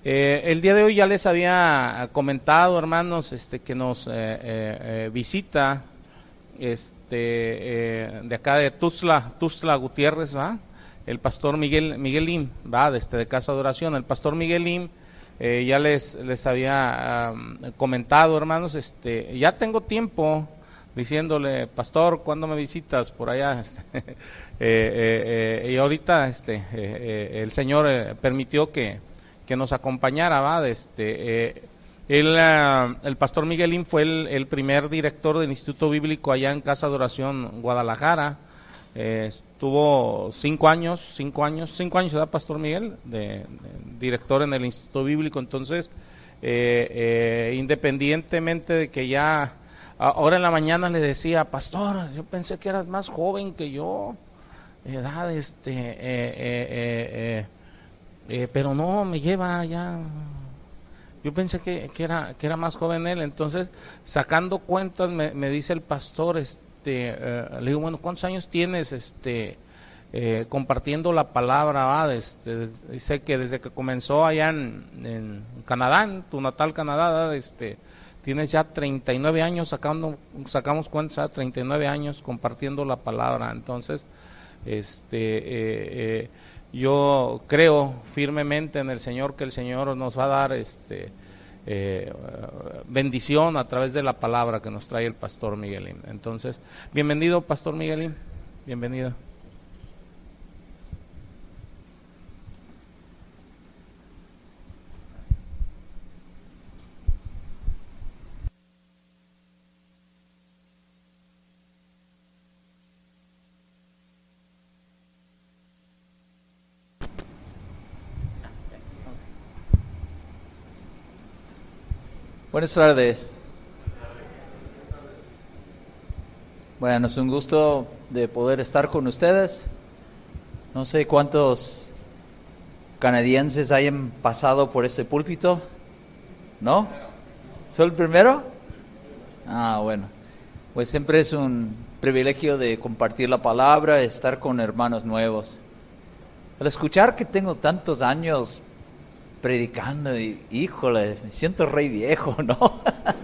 El día de hoy ya les había comentado, hermanos, que nos visita de acá de Tuxtla Gutiérrez, ¿va? El pastor Miguel Lim, ¿va? De Casa de Oración. El pastor Miguel Lim, ya les había comentado, hermanos, ya tengo tiempo diciéndole, pastor, ¿cuándo me visitas por allá? Y ahorita el Señor permitió que nos acompañara, ¿va? El pastor Miguelín fue el primer director del Instituto Bíblico allá en Casa de Oración, Guadalajara. Estuvo 5 años, ¿verdad, pastor Miguel? De director en el Instituto Bíblico. Entonces, independientemente de que ya, ahora en la mañana le decía, pastor, yo pensé que eras más joven que yo, edad, pero no, me lleva ya. Yo pensé que era más joven él. Entonces, sacando cuentas, me dice el pastor, le digo, bueno, ¿cuántos años tienes compartiendo la palabra? ¿Va? Dice que desde que comenzó allá en Canadá, en tu natal Canadá, tienes ya 39 años, sacamos cuentas, 39 años compartiendo la palabra. Entonces, yo creo firmemente en el Señor, que el Señor nos va a dar bendición a través de la palabra que nos trae el pastor Miguelín. Entonces, bienvenido, pastor Miguelín, bienvenido. Buenas tardes. Bueno, es un gusto de poder estar con ustedes. No sé cuántos canadienses hayan pasado por este púlpito. ¿No? ¿Soy el primero? Ah, bueno. Pues siempre es un privilegio de compartir la palabra, estar con hermanos nuevos. Al escuchar que tengo tantos años predicando, y híjole, me siento rey viejo, ¿no?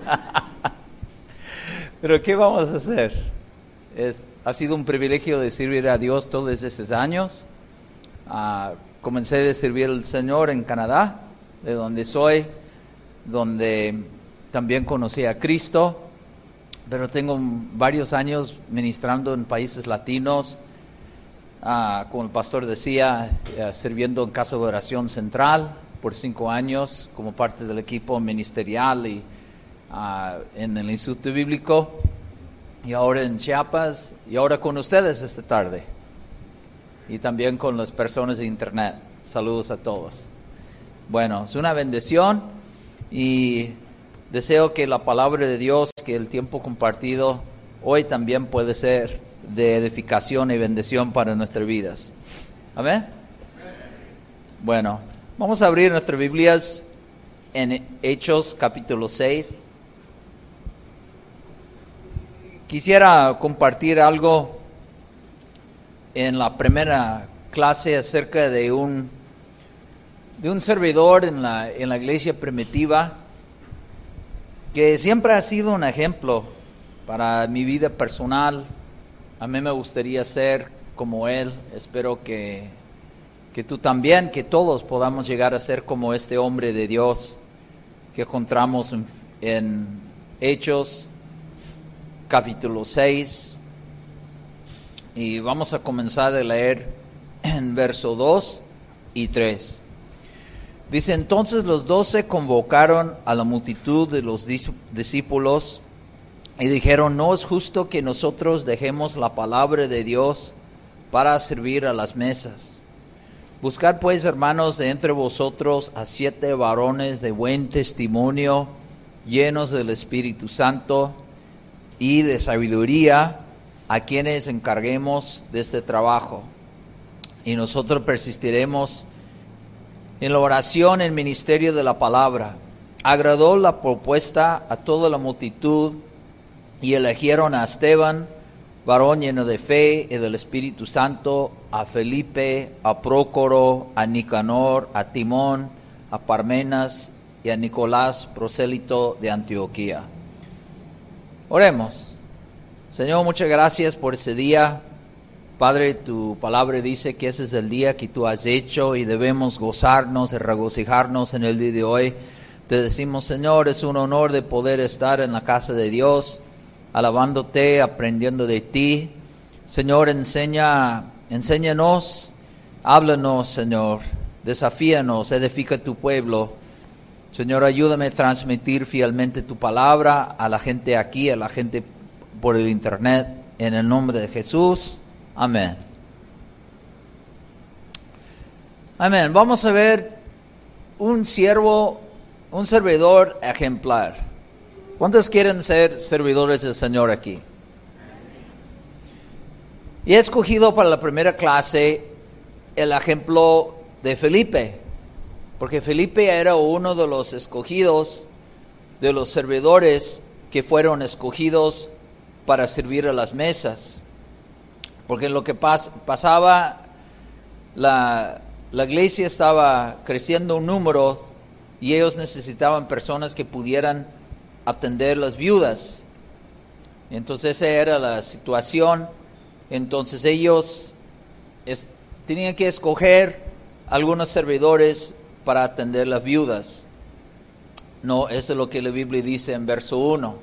Pero ¿qué vamos a hacer? Ha sido un privilegio de servir a Dios todos estos años. Comencé a servir al Señor en Canadá, de donde soy, donde también conocí a Cristo, pero tengo varios años ministrando en países latinos, como el pastor decía, sirviendo en Casa de Oración Central por 5 años como parte del equipo ministerial y en el Instituto Bíblico, y ahora en Chiapas, y ahora con ustedes esta tarde, y también con las personas de internet. Saludos a todos. Bueno, es una bendición y deseo que la palabra de Dios, que el tiempo compartido hoy también puede ser de edificación y bendición para nuestras vidas. Amén. Bueno, vamos a abrir nuestras Biblias en Hechos capítulo 6. Quisiera compartir algo en la primera clase acerca de un servidor en la iglesia primitiva que siempre ha sido un ejemplo para mi vida personal. A mí me gustaría ser como él. Espero que tú también, que todos podamos llegar a ser como este hombre de Dios que encontramos en Hechos capítulo 6. Y vamos a comenzar a leer en verso 2 y 3. Dice: entonces los 12 convocaron a la multitud de los discípulos y dijeron: no es justo que nosotros dejemos la palabra de Dios para servir a las mesas. Buscad pues, hermanos, de entre vosotros a 7 varones de buen testimonio, llenos del Espíritu Santo y de sabiduría, a quienes encarguemos de este trabajo. Y nosotros persistiremos en la oración, en el ministerio de la palabra. Agradó la propuesta a toda la multitud y eligieron a Esteban, varón lleno de fe y del Espíritu Santo, a Felipe, a Prócoro, a Nicanor, a Timón, a Parmenas y a Nicolás, prosélito de Antioquía. Oremos. Señor, muchas gracias por ese día. Padre, tu palabra dice que ese es el día que tú has hecho y debemos gozarnos y regocijarnos en el día de hoy. Te decimos, Señor, es un honor de poder estar en la casa de Dios, alabándote, aprendiendo de ti. Señor, enséñanos, háblanos, Señor, desafíanos, edifica tu pueblo. Señor, ayúdame a transmitir fielmente tu palabra a la gente aquí, a la gente por el internet, en el nombre de Jesús. Amén. Amén. Vamos a ver un servidor ejemplar. ¿Cuántos quieren ser servidores del Señor aquí? Y he escogido para la primera clase el ejemplo de Felipe, porque Felipe era uno de los escogidos, de los servidores que fueron escogidos para servir a las mesas. Porque lo que pasaba, la iglesia estaba creciendo un número y ellos necesitaban personas que pudieran atender las viudas. Entonces esa era la situación. Entonces ellos tenían que escoger algunos servidores para atender las viudas. No, eso es lo que la Biblia dice en verso 1.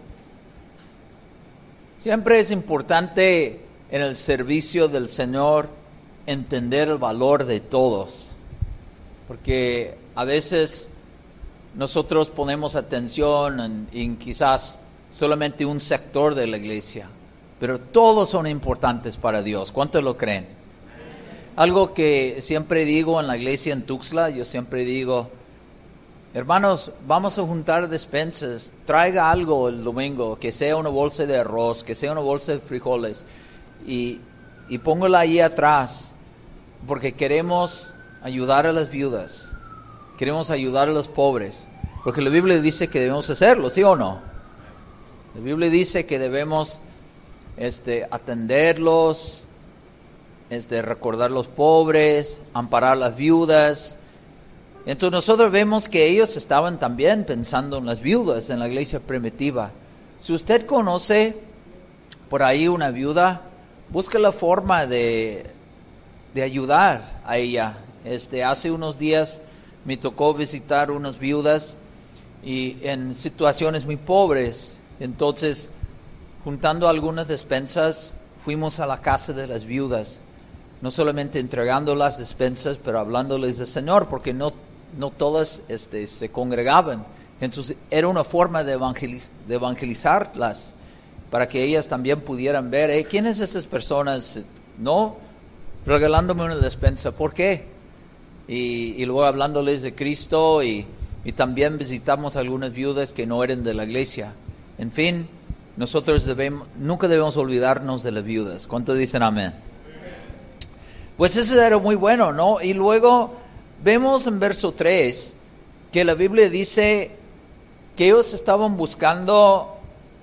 Siempre es importante en el servicio del Señor entender el valor de todos, porque a veces nosotros ponemos atención en quizás solamente un sector de la iglesia, pero todos son importantes para Dios. ¿Cuántos lo creen? Algo que siempre digo en la iglesia en Tuxtla, yo siempre digo, hermanos, vamos a juntar despensas, traiga algo el domingo, que sea una bolsa de arroz, que sea una bolsa de frijoles, y póngala ahí atrás, porque queremos ayudar a las viudas, queremos ayudar a los pobres, porque la Biblia dice que debemos hacerlo, ¿sí o no? La Biblia dice que debemos atenderlos, recordar los pobres, amparar las viudas. Entonces nosotros vemos que ellos estaban también pensando en las viudas en la iglesia primitiva. Si usted conoce por ahí una viuda, busque la forma de ayudar a ella. Hace unos días me tocó visitar unas viudas y en situaciones muy pobres. Entonces, juntando algunas despensas, fuimos a la casa de las viudas. No solamente entregando las despensas, pero hablándoles del Señor, porque no todas se congregaban. Entonces, era una forma de evangelizarlas, para que ellas también pudieran ver, ¿quiénes esas personas? No, regalándome una despensa, ¿por qué? Y luego hablándoles de Cristo y también visitamos algunas viudas que no eran de la iglesia. En fin, nosotros nunca debemos olvidarnos de las viudas. ¿Cuántos dicen amén? Pues eso era muy bueno, ¿no? Y luego vemos en verso 3 que la Biblia dice que ellos estaban buscando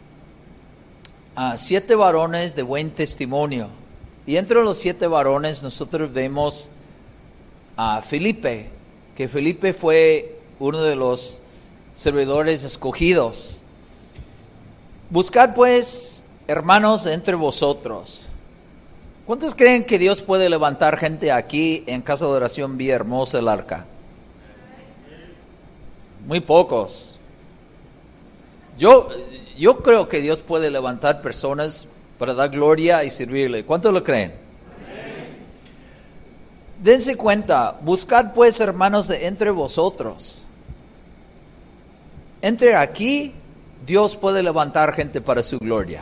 a 7 varones de buen testimonio. Y entre los 7 varones nosotros vemos a Felipe, que Felipe fue uno de los servidores escogidos. Buscad pues, hermanos, entre vosotros. ¿Cuántos creen que Dios puede levantar gente aquí en Casa de Oración Villahermosa el Arca? Muy pocos. Yo creo que Dios puede levantar personas para dar gloria y servirle. ¿Cuántos lo creen? Amén. Dense cuenta, buscad pues, hermanos, de entre vosotros. Entre aquí, Dios puede levantar gente para su gloria.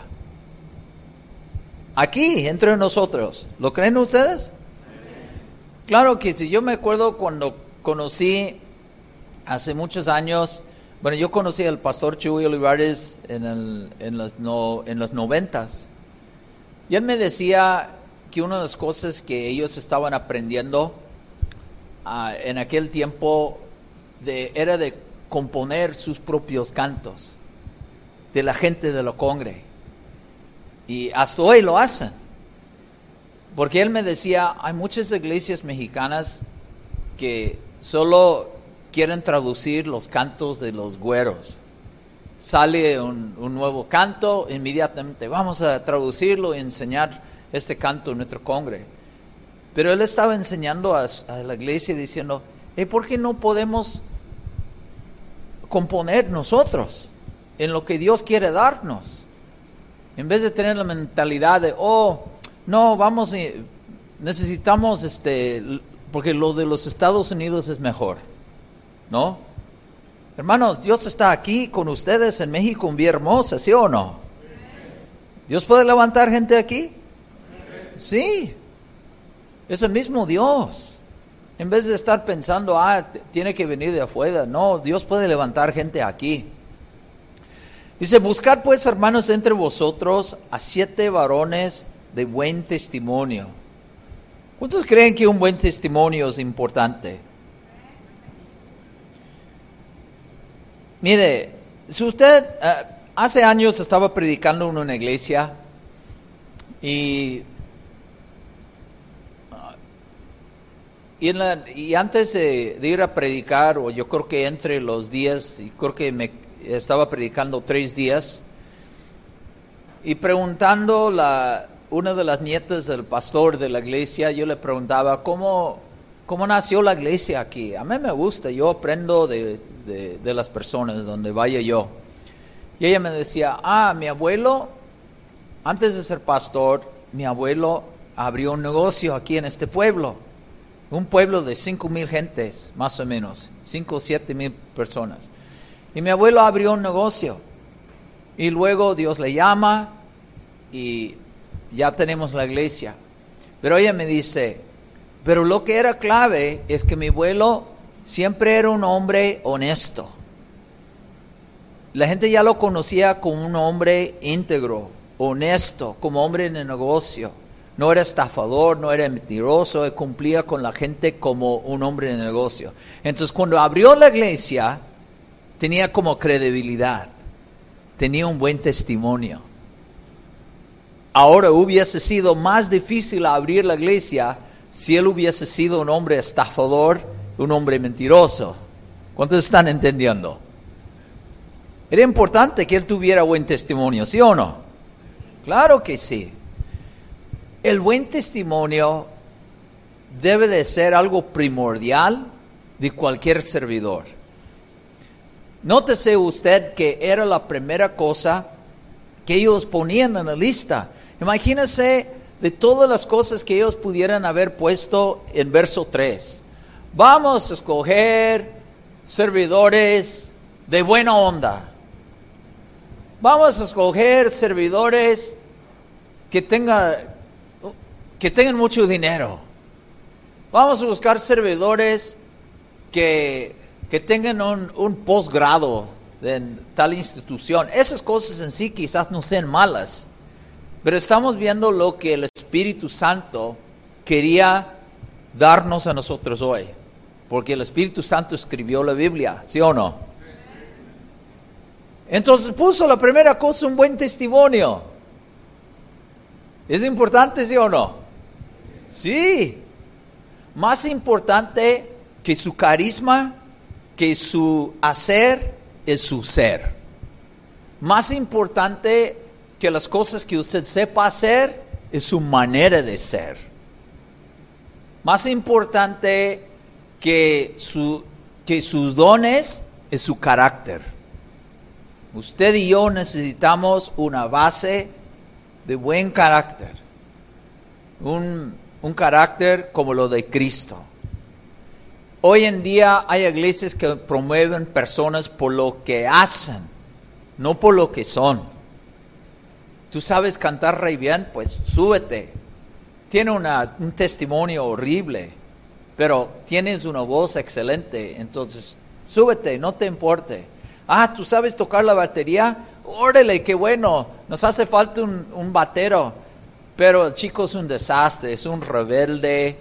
Aquí, entre nosotros. ¿Lo creen ustedes? Amén. Claro que sí. Yo me acuerdo cuando conocí hace muchos años. Bueno, yo conocí al pastor Chuy Olivares en los 90s. Y él me decía que una de las cosas que ellos estaban aprendiendo en aquel tiempo era de componer sus propios cantos de la gente de la congre. Y hasta hoy lo hacen. Porque él me decía, hay muchas iglesias mexicanas que solo quieren traducir los cantos de los güeros. Sale un nuevo canto, inmediatamente vamos a traducirlo y enseñar este canto en nuestro congre. Pero él estaba enseñando a la iglesia diciendo, ¿por qué no podemos componer nosotros en lo que Dios quiere darnos? En vez de tener la mentalidad de, no, necesitamos porque lo de los Estados Unidos es mejor, ¿no? Hermanos, Dios está aquí con ustedes en México, un día hermoso, ¿sí o no? ¿Dios puede levantar gente aquí? Sí, es el mismo Dios. En vez de estar pensando, tiene que venir de afuera, no, Dios puede levantar gente aquí. Dice, buscad pues, hermanos, entre vosotros a 7 varones de buen testimonio. ¿Cuántos creen que un buen testimonio es importante? Mire, si usted hace años estaba predicando en una iglesia y antes de ir a predicar, o yo creo que entre los días, y creo que me estaba predicando 3 días, y preguntando una de las nietas del pastor de la iglesia, yo le preguntaba, ¿cómo nació la iglesia aquí? A mí me gusta, yo aprendo de las personas donde vaya yo. Y ella me decía, mi abuelo, antes de ser pastor, mi abuelo abrió un negocio aquí en este pueblo. Un pueblo de 5,000 gentes, más o menos, 5 o 7,000 personas. Y mi abuelo abrió un negocio. Y luego Dios le llama y ya tenemos la iglesia. Pero ella me dice, pero lo que era clave es que mi abuelo siempre era un hombre honesto. La gente ya lo conocía como un hombre íntegro, honesto, como hombre en el negocio. No era estafador, no era mentiroso, él cumplía con la gente como un hombre en el negocio. Entonces, cuando abrió la iglesia, tenía como credibilidad, tenía un buen testimonio. Ahora hubiese sido más difícil abrir la iglesia si él hubiese sido un hombre estafador, un hombre mentiroso. ¿Cuántos están entendiendo? Era importante que él tuviera buen testimonio, ¿sí o no? Claro que sí. El buen testimonio debe de ser algo primordial de cualquier servidor. Nótese usted que era la primera cosa que ellos ponían en la lista. Imagínense de todas las cosas que ellos pudieran haber puesto en verso 3. Vamos a escoger servidores de buena onda. Vamos a escoger servidores que tengan mucho dinero. Vamos a buscar servidores que tengan un posgrado en tal institución. Esas cosas en sí quizás no sean malas, pero estamos viendo lo que el Espíritu Santo quería darnos a nosotros hoy, porque el Espíritu Santo escribió la Biblia, ¿sí o no? Entonces puso la primera cosa, un buen testimonio. ¿Es importante, sí o no? Sí. Más importante que su carisma, que su hacer, es su ser. Más importante que las cosas que usted sepa hacer, es su manera de ser. Más importante que sus dones, es su carácter. Usted y yo necesitamos una base de buen carácter. Un carácter como lo de Cristo. Hoy en día hay iglesias que promueven personas por lo que hacen, no por lo que son. Tú sabes cantar re bien, pues súbete. Tiene un testimonio horrible, pero tienes una voz excelente, entonces súbete, no te importe. ¿Tú sabes tocar la batería? Órale, qué bueno, nos hace falta un batero. Pero el chico es un desastre, es un rebelde,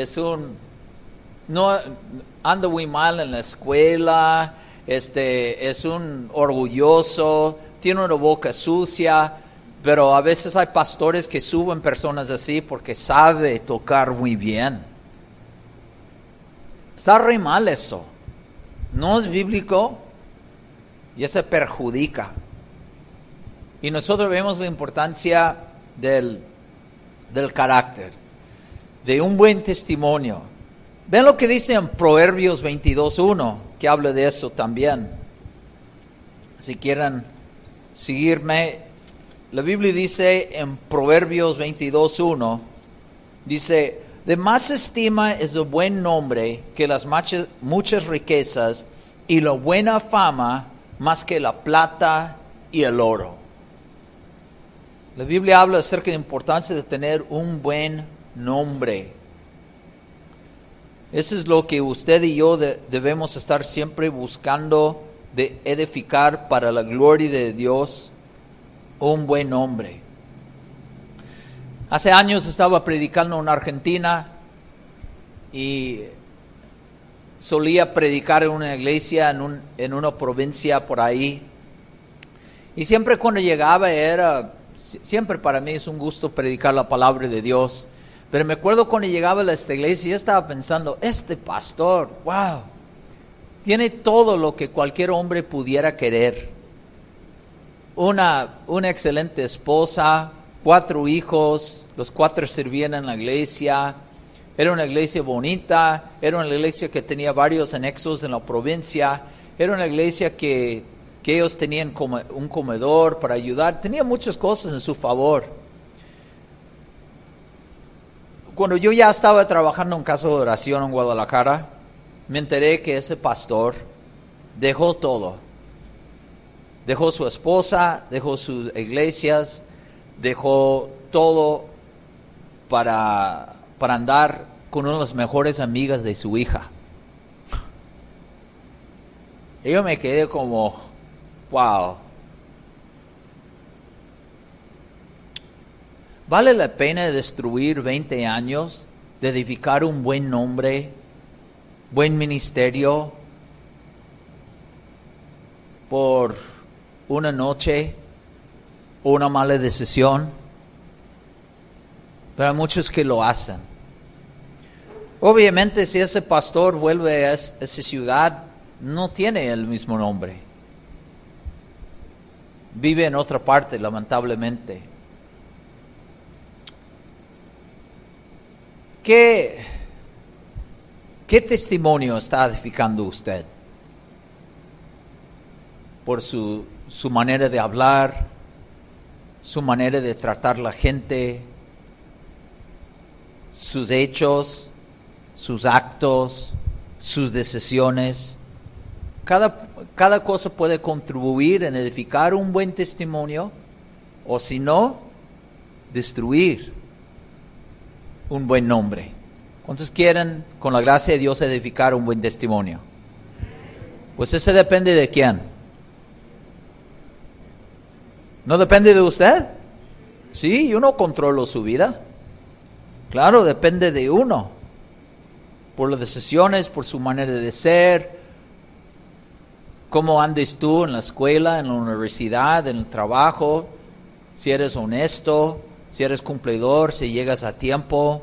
no anda muy mal en la escuela, es un orgulloso, tiene una boca sucia, pero a veces hay pastores que suben personas así porque sabe tocar muy bien. Está re mal eso. no es bíblico y eso perjudica. Y nosotros vemos la importancia del carácter, de un buen testimonio. Ven lo que dice en Proverbios 22:1, que habla de eso también. Si quieren seguirme, la Biblia dice en Proverbios 22:1, dice: de más estima es el buen nombre que las muchas riquezas, y la buena fama más que la plata y el oro. La Biblia habla acerca de la importancia de tener un buen nombre. Eso es lo que usted y yo debemos estar siempre buscando, de edificar para la gloria de Dios, un buen nombre. Hace años estaba predicando en Argentina y solía predicar en una iglesia en una provincia por ahí. Y siempre cuando llegaba siempre para mí es un gusto predicar la palabra de Dios. Pero me acuerdo cuando llegaba a esta iglesia, yo estaba pensando, este pastor, wow, tiene todo lo que cualquier hombre pudiera querer. Una excelente esposa, 4 hijos, los 4 servían en la iglesia. Era una iglesia bonita, era una iglesia que tenía varios anexos en la provincia, era una iglesia que ellos tenían como un comedor para ayudar, tenía muchas cosas en su favor. Cuando yo ya estaba trabajando en casa de oración en Guadalajara, me enteré que ese pastor dejó todo. Dejó su esposa, dejó sus iglesias, dejó todo para andar con una de las mejores amigas de su hija. Y yo me quedé como, wow. ¿Vale la pena destruir 20 años de edificar un buen nombre, buen ministerio, por una noche o una mala decisión? Pero hay muchos que lo hacen. Obviamente, si ese pastor vuelve a esa ciudad, no tiene el mismo nombre. Vive en otra parte, lamentablemente. ¿Qué testimonio está edificando usted? Por su manera de hablar, su manera de tratar a la gente, sus hechos, sus actos, sus decisiones. Cada cosa puede contribuir en edificar un buen testimonio, o si no, destruir un buen nombre. ¿Cuántos quieren, con la gracia de Dios, edificar un buen testimonio? Pues eso depende de quién. ¿No depende de usted? Sí, yo no controlo su vida. Claro, depende de uno. Por las decisiones, por su manera de ser. Cómo andes tú en la escuela, en la universidad, en el trabajo. Si eres honesto, si eres cumplidor, si llegas a tiempo,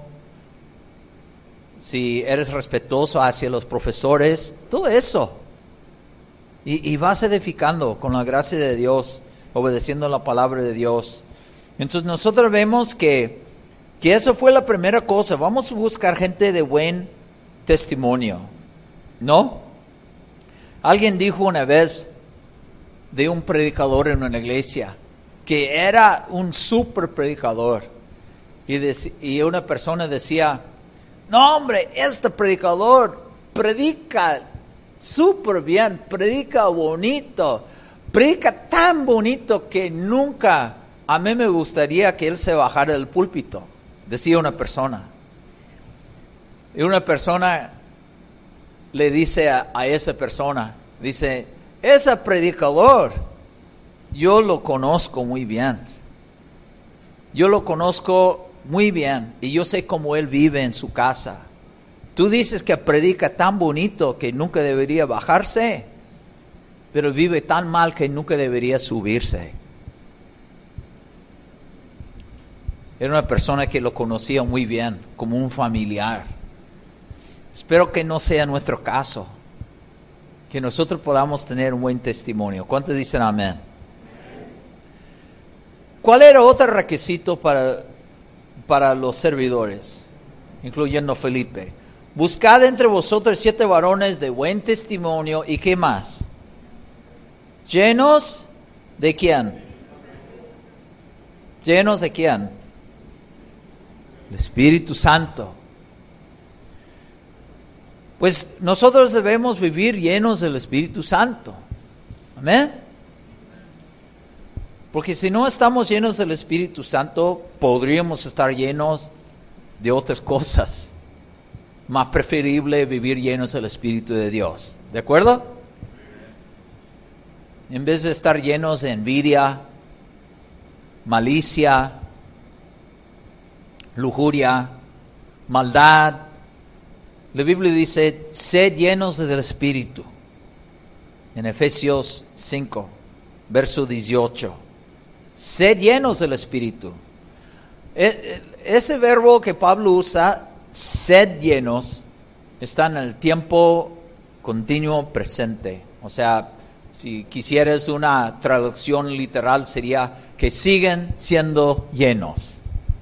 si eres respetuoso hacia los profesores, todo eso. Y vas edificando con la gracia de Dios, obedeciendo la palabra de Dios. Entonces nosotros vemos que esa fue la primera cosa. Vamos a buscar gente de buen testimonio, ¿no? Alguien dijo una vez de un predicador en una iglesia que era un super predicador, y una persona decía: no hombre, este predicador predica súper bien, predica bonito, predica tan bonito que nunca, a mí me gustaría que él se bajara del púlpito, decía una persona. Y una persona le dice a esa persona, dice: ese predicador, yo lo conozco muy bien. Yo lo conozco muy bien y yo sé cómo él vive en su casa. Tú dices que predica tan bonito que nunca debería bajarse, pero vive tan mal que nunca debería subirse. Era una persona que lo conocía muy bien, como un familiar. Espero que no sea nuestro caso, que nosotros podamos tener un buen testimonio. ¿Cuántos dicen amén? ¿Cuál era otro requisito para los servidores, incluyendo Felipe? Buscad entre vosotros 7 varones de buen testimonio, ¿y qué más? ¿Llenos de quién? ¿Llenos de quién? El Espíritu Santo. Pues nosotros debemos vivir llenos del Espíritu Santo. Amén. Porque si no estamos llenos del Espíritu Santo, podríamos estar llenos de otras cosas. Más preferible vivir llenos del Espíritu de Dios. ¿De acuerdo? En vez de estar llenos de envidia, malicia, lujuria, maldad. La Biblia dice, sed llenos del Espíritu. En Efesios 5, verso 18. Sed llenos del Espíritu. Ese verbo que Pablo usa, sed llenos, está en el tiempo continuo presente. O sea, si quisieras una traducción literal sería que siguen siendo llenos.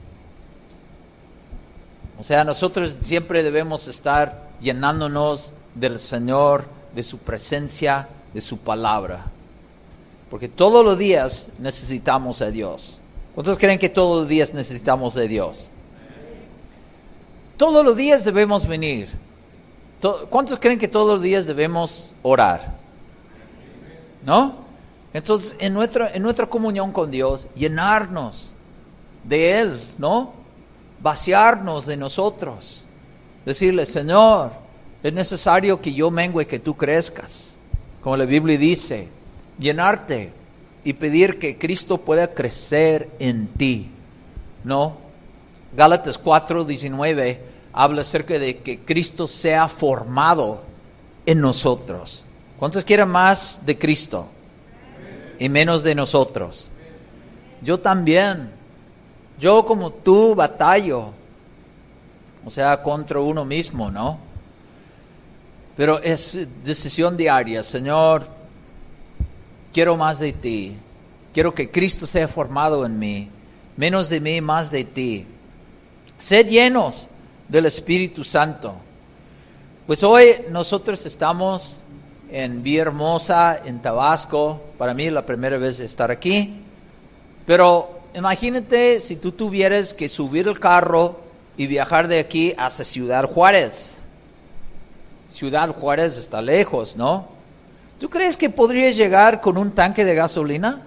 O sea, nosotros siempre debemos estar llenándonos del Señor, de su presencia, de su palabra. Porque todos los días necesitamos a Dios. ¿Cuántos creen que todos los días necesitamos de Dios? Todos los días debemos venir. ¿Cuántos creen que todos los días debemos orar? ¿No? Entonces, en nuestra comunión con Dios, llenarnos de Él, ¿no? Vaciarnos de nosotros. Decirle, Señor, es necesario que yo mengue y que tú crezcas. Como la Biblia dice, llenarte y pedir que Cristo pueda crecer en ti, ¿no? Gálatas 4:19 habla acerca de que Cristo sea formado en nosotros. ¿Cuántos quieren más de Cristo y menos de nosotros? Yo también. Yo como tú batallo, o sea, contra uno mismo, ¿no? Pero es decisión diaria. Señor, quiero más de ti. Quiero que Cristo sea formado en mí. Menos de mí, más de ti. Sed llenos del Espíritu Santo. Pues hoy nosotros estamos en Villahermosa, en Tabasco. Para mí es la primera vez de estar aquí. Pero imagínate si tú tuvieras que subir el carro y viajar de aquí hacia Ciudad Juárez. Ciudad Juárez está lejos, ¿no? ¿Tú crees que podrías llegar con un tanque de gasolina?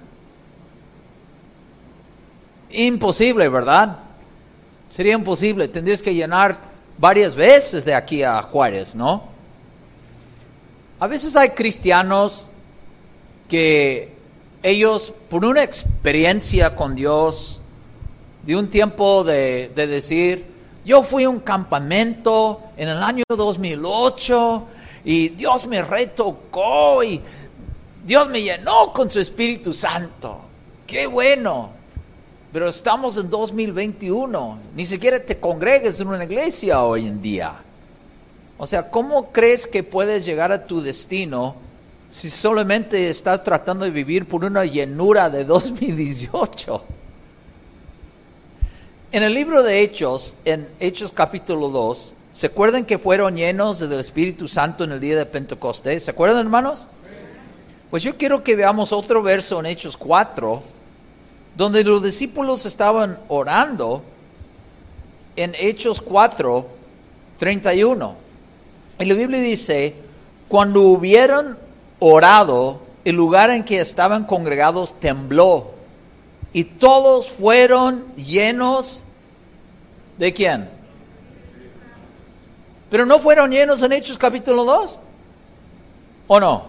Imposible, ¿verdad? Sería imposible. Tendrías que llenar varias veces de aquí a Juárez, ¿no? A veces hay cristianos que ellos, por una experiencia con Dios, de un tiempo de decir, yo fui a un campamento en el año 2008 y Dios me retocó y Dios me llenó con su Espíritu Santo. ¡Qué bueno! Pero estamos en 2021. Ni siquiera te congregues en una iglesia hoy en día. O sea, ¿cómo crees que puedes llegar a tu destino si solamente estás tratando de vivir por una llenura de 2018? En el libro de Hechos, en Hechos capítulo 2, ¿se acuerdan que fueron llenos del Espíritu Santo en el día de Pentecostés? ¿Se acuerdan, hermanos? Pues yo quiero que veamos otro verso en Hechos 4, donde los discípulos estaban orando, en Hechos 4, 31. Y la Biblia dice, cuando hubieron orado, el lugar en que estaban congregados tembló, y todos fueron llenos ¿de quién? Pero no fueron llenos en Hechos capítulo 2, ¿o no?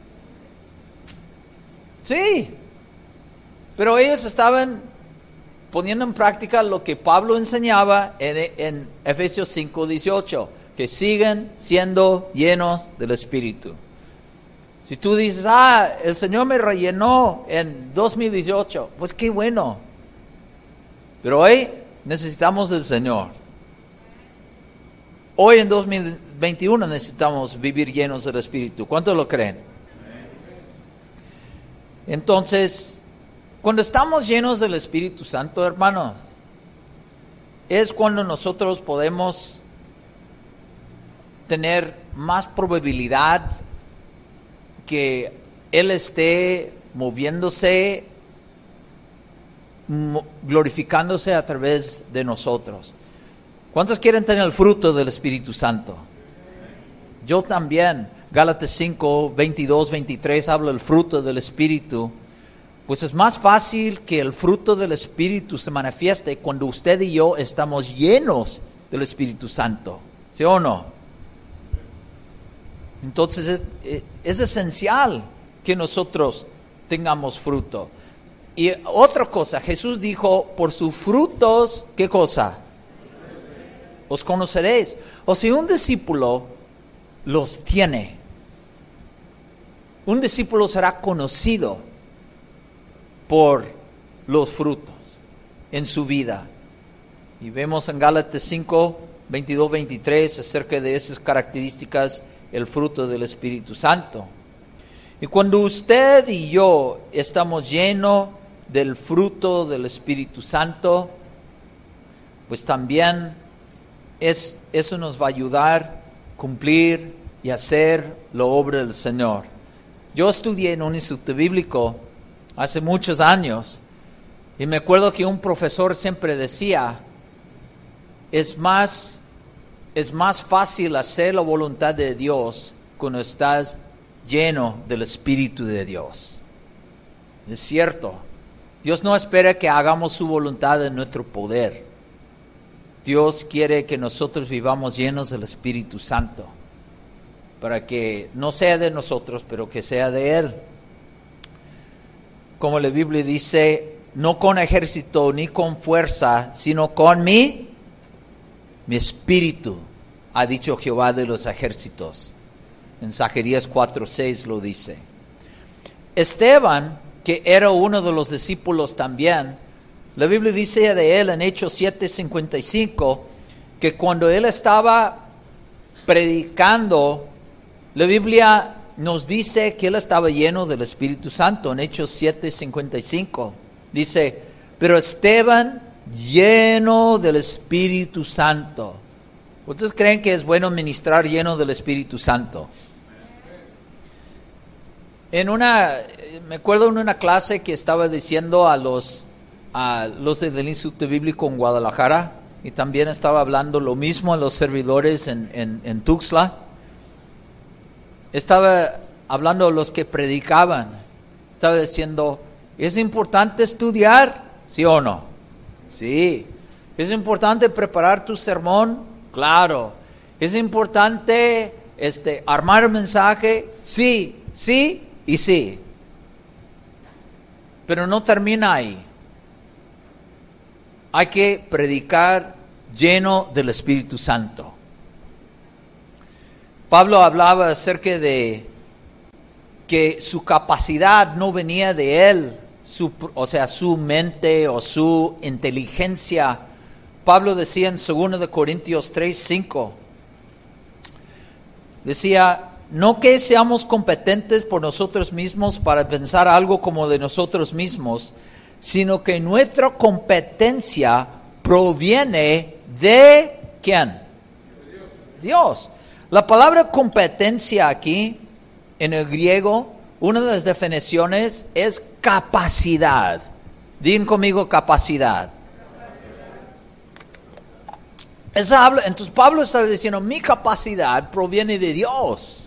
Sí, pero ellos estaban poniendo en práctica lo que Pablo enseñaba en Efesios 5:18, que sigan siendo llenos del Espíritu. Si tú dices, el Señor me rellenó en 2018, pues qué bueno. Pero hoy necesitamos del Señor. Hoy en 2021 necesitamos vivir llenos del Espíritu. ¿Cuántos lo creen? Entonces, cuando estamos llenos del Espíritu Santo, hermanos, es cuando nosotros podemos tener más probabilidad que Él esté moviéndose, glorificándose a través de nosotros. ¿Cuántos quieren tener el fruto del Espíritu Santo? Yo también. Gálatas 5, 22, 23 habla del fruto del Espíritu. Pues es más fácil que el fruto del Espíritu se manifieste cuando usted y yo estamos llenos del Espíritu Santo. ¿Sí o no? Entonces es esencial que nosotros tengamos fruto. Y otra cosa, Jesús dijo, por sus frutos, ¿qué cosa? Os conoceréis. O sea, un discípulo los tiene. Un discípulo será conocido por los frutos en su vida. Y vemos en Gálatas 5, 22, 23 acerca de esas características, el fruto del Espíritu Santo. Y cuando usted y yo estamos llenos del fruto del Espíritu Santo, pues también eso nos va a ayudar a cumplir y hacer la obra del Señor. Yo estudié en un instituto bíblico hace muchos años y me acuerdo que un profesor siempre decía, es más fácil hacer la voluntad de Dios cuando estás lleno del Espíritu de Dios. Es cierto, Dios no espera que hagamos su voluntad en nuestro poder. Dios quiere que nosotros vivamos llenos del Espíritu Santo, para que no sea de nosotros, pero que sea de Él. Como la Biblia dice, no con ejército ni con fuerza, sino con mi espíritu, ha dicho Jehová de los ejércitos. En Zacarías 4:6 lo dice. Esteban, que era uno de los discípulos también, la Biblia dice de él en Hechos 7:55, que cuando él estaba predicando, la Biblia nos dice que él estaba lleno del Espíritu Santo. En Hechos 7:55 dice, pero Esteban lleno del Espíritu Santo. ¿Ustedes creen que es bueno ministrar lleno del Espíritu Santo? Me acuerdo en una clase que estaba diciendo a los del Instituto Bíblico en Guadalajara, y también estaba hablando lo mismo a los servidores en Tuxtla. Estaba hablando a los que predicaban. Estaba diciendo, ¿es importante estudiar? ¿Sí o no? Sí. ¿Es importante preparar tu sermón? Claro. ¿Es importante armar el mensaje? Sí, sí y sí. Pero no termina ahí. Hay que predicar lleno del Espíritu Santo. Pablo hablaba acerca de que su capacidad no venía de él, su mente o su inteligencia. Pablo decía en 2 Corintios 3:5, decía, no que seamos competentes por nosotros mismos para pensar algo como de nosotros mismos, sino que nuestra competencia proviene de ¿quién? Dios. La palabra competencia aquí, en el griego, una de las definiciones es capacidad. Digan conmigo capacidad. Entonces Pablo estaba diciendo, mi capacidad proviene de Dios.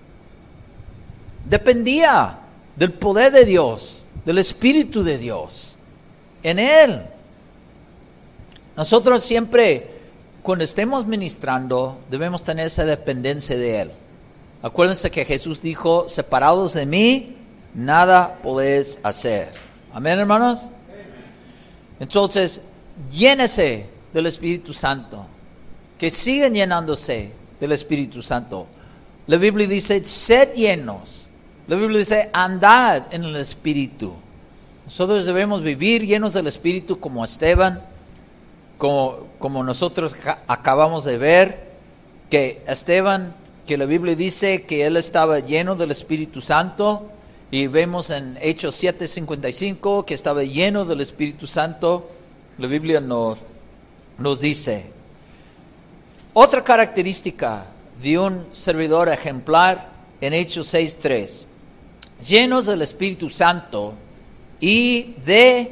Dependía del poder de Dios, del Espíritu de Dios, en Él. Nosotros siempre, cuando estemos ministrando, debemos tener esa dependencia de Él. Acuérdense que Jesús dijo, separados de mí, nada podéis hacer. Amén, hermanos. Entonces, llénese del Espíritu Santo. Que sigan llenándose del Espíritu Santo. La Biblia dice, sed llenos. La Biblia dice, andad en el Espíritu. Nosotros debemos vivir llenos del Espíritu como Esteban, como nosotros acabamos de ver. que Esteban, que la Biblia dice que él estaba lleno del Espíritu Santo, y vemos en Hechos 7:55 que estaba lleno del Espíritu Santo. La Biblia nos dice. Otra característica de un servidor ejemplar en Hechos 6:3, llenos del Espíritu Santo y de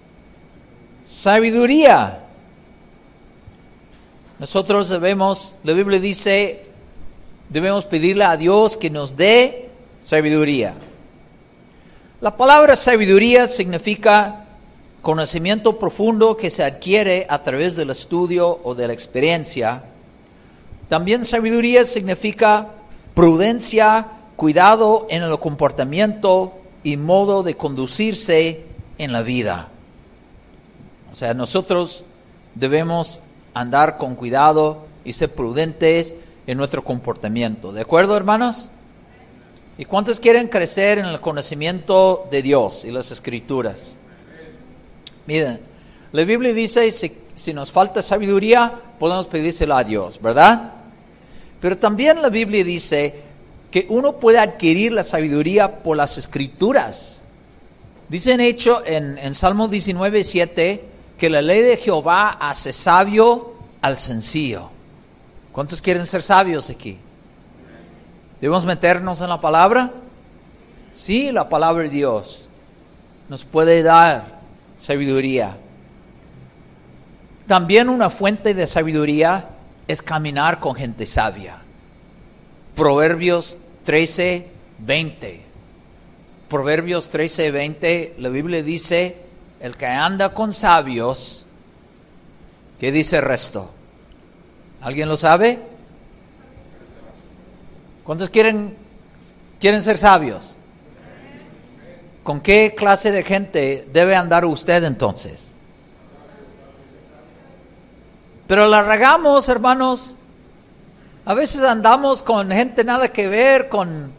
sabiduría. Nosotros la Biblia dice, debemos pedirle a Dios que nos dé sabiduría. La palabra sabiduría significa conocimiento profundo que se adquiere a través del estudio o de la experiencia. También sabiduría significa prudencia, cuidado en el comportamiento y modo de conducirse en la vida. O sea, nosotros debemos andar con cuidado y ser prudentes en nuestro comportamiento. ¿De acuerdo, hermanos? ¿Y cuántos quieren crecer en el conocimiento de Dios y las Escrituras? Miren, la Biblia dice, si nos falta sabiduría, podemos pedírsela a Dios, ¿verdad? Pero también la Biblia dice que uno puede adquirir la sabiduría por las Escrituras. Dice en Salmo 19:7 que la ley de Jehová hace sabio al sencillo. ¿Cuántos quieren ser sabios aquí? ¿Debemos meternos en la palabra? Sí, la palabra de Dios nos puede dar sabiduría. También una fuente de sabiduría es caminar con gente sabia. Proverbios 13:20. Proverbios 13:20, la Biblia dice, el que anda con sabios, ¿qué dice el resto? ¿Alguien lo sabe? ¿Cuántos quieren ser sabios? ¿Con qué clase de gente debe andar usted entonces? Pero la regamos, hermanos. A veces andamos con gente nada que ver, con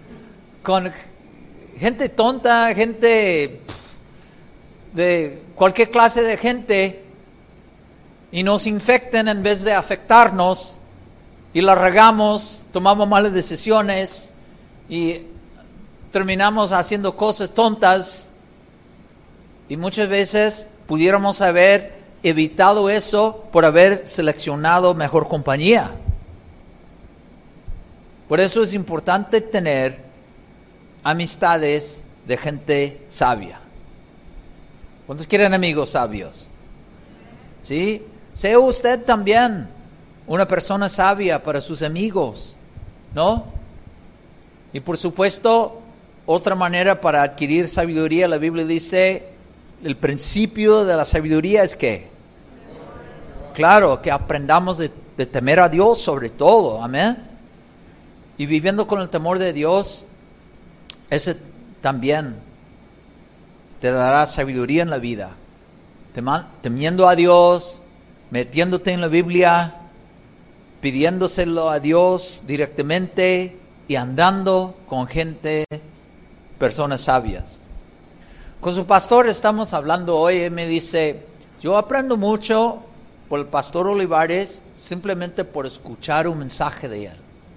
gente tonta, gente de cualquier clase de gente, y nos infectan en vez de afectarnos. Y la regamos, tomamos malas decisiones y terminamos haciendo cosas tontas. Y muchas veces pudiéramos haber evitado eso por haber seleccionado mejor compañía. Por eso es importante tener amistades de gente sabia. ¿Cuántos quieren amigos sabios? ¿Sí? Sea usted también una persona sabia para sus amigos, ¿no? Y por supuesto, otra manera para adquirir sabiduría, la Biblia dice, el principio de la sabiduría es ¿qué? Claro, que aprendamos de temer a Dios sobre todo, amén. Y viviendo con el temor de Dios, ese también te dará sabiduría en la vida. Temiendo a Dios, metiéndote en la Biblia, pidiéndoselo a Dios directamente y andando con gente, personas sabias. Con su pastor estamos hablando hoy, él me dice, yo aprendo mucho por el pastor Olivares simplemente por escuchar un mensaje de él.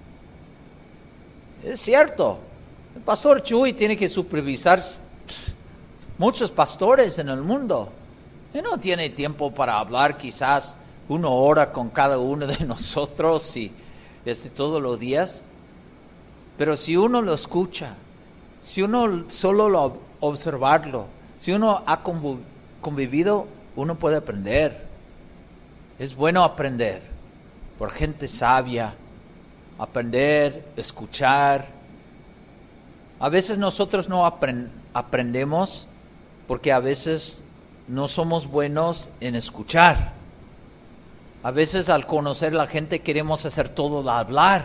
Es cierto, el pastor Chuy tiene que supervisar muchos pastores en el mundo. Él no tiene tiempo para hablar quizás 1 hora con cada uno de nosotros y todos los días. Pero si uno lo escucha, si uno solo lo observarlo, si uno ha convivido, uno puede aprender. Es bueno aprender por gente sabia, aprender, escuchar. A veces nosotros no aprendemos porque a veces no somos buenos en escuchar. A veces al conocer a la gente queremos hacer todo al hablar.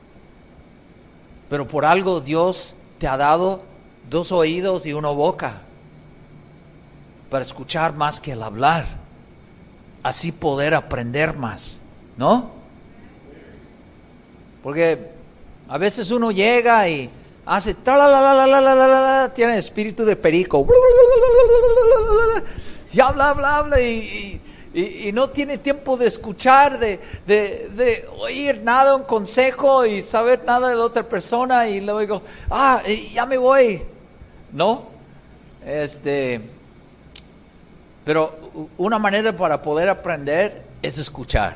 Pero por algo Dios te ha dado 2 oídos y 1 boca para escuchar más que el hablar. Así poder aprender más, ¿no? Porque a veces uno llega y hace tiene espíritu de perico y habla y y no tiene tiempo de escuchar, de oír nada, un consejo y saber nada de la otra persona, y luego digo, ya me voy, ¿no? Pero una manera para poder aprender es escuchar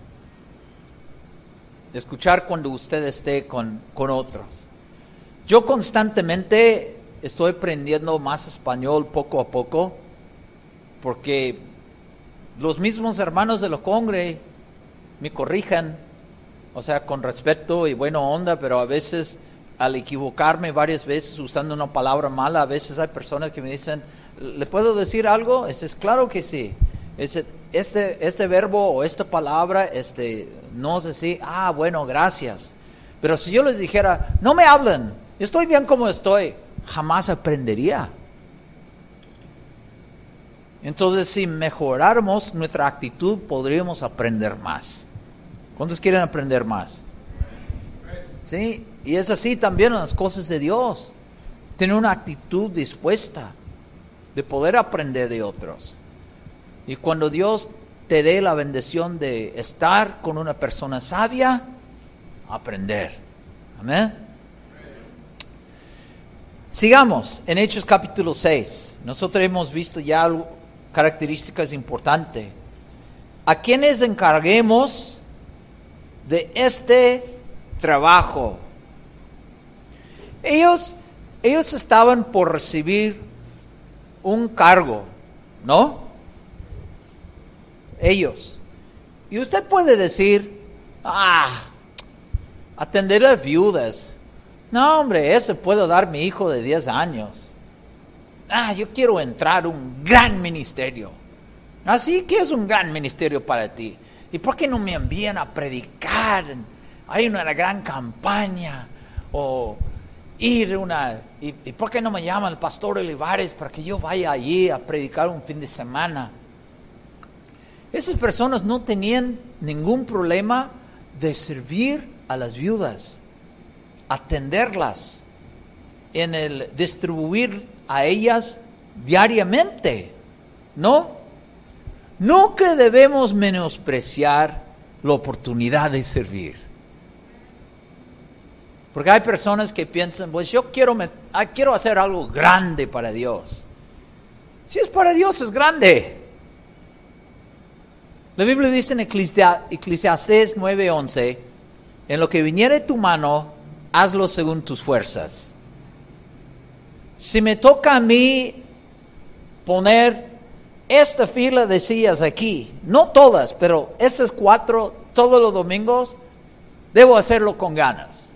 cuando usted esté con otros. Yo constantemente estoy aprendiendo más español poco a poco, porque los mismos hermanos de la congre me corrijan, o sea, con respeto y buena onda, pero a veces al equivocarme varias veces usando una palabra mala, a veces hay personas que me dicen, ¿le puedo decir algo? Es claro que sí. Este verbo o esta palabra no sé si, bueno, gracias. Pero si yo les dijera, no me hablen, estoy bien como estoy, jamás aprendería. Entonces, si mejoráramos nuestra actitud, podríamos aprender más. ¿Cuántos quieren aprender más? Sí, y es así también en las cosas de Dios. Tener una actitud dispuesta de poder aprender de otros. Y cuando Dios te dé la bendición de estar con una persona sabia, aprender. Amén. Sigamos en Hechos capítulo 6. Nosotros hemos visto ya características importantes. ¿A quienes encarguemos de este trabajo? Ellos estaban por recibir un cargo, ¿no? Ellos. Y usted puede decir, atender a viudas. No, hombre, eso puedo dar mi hijo de 10 años. Yo quiero entrar a un gran ministerio. Así que es un gran ministerio para ti. ¿Y por qué no me envían a predicar? Hay una gran campaña. O ¿y por qué no me llama el pastor Olivares para que yo vaya allí a predicar un fin de semana? Esas personas no tenían ningún problema de servir a las viudas, atenderlas, en el distribuir a ellas diariamente, ¿no? Nunca debemos menospreciar la oportunidad de servir. Porque hay personas que piensan, pues yo quiero hacer algo grande para Dios. Si es para Dios, es grande. La Biblia dice en Eclesiastés 9:11, en lo que viniere tu mano, hazlo según tus fuerzas. Si me toca a mí poner esta fila de sillas aquí, no todas, pero estas 4 todos los domingos, debo hacerlo con ganas.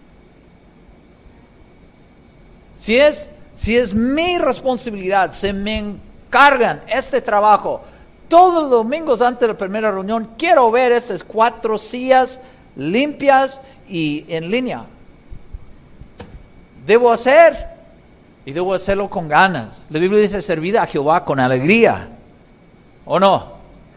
Si es mi responsabilidad, se me encargan este trabajo, todos los domingos antes de la primera reunión, quiero ver esas 4 sillas limpias y en línea. Debo hacer, y debo hacerlo con ganas. La Biblia dice, servid a Jehová con alegría, ¿o no?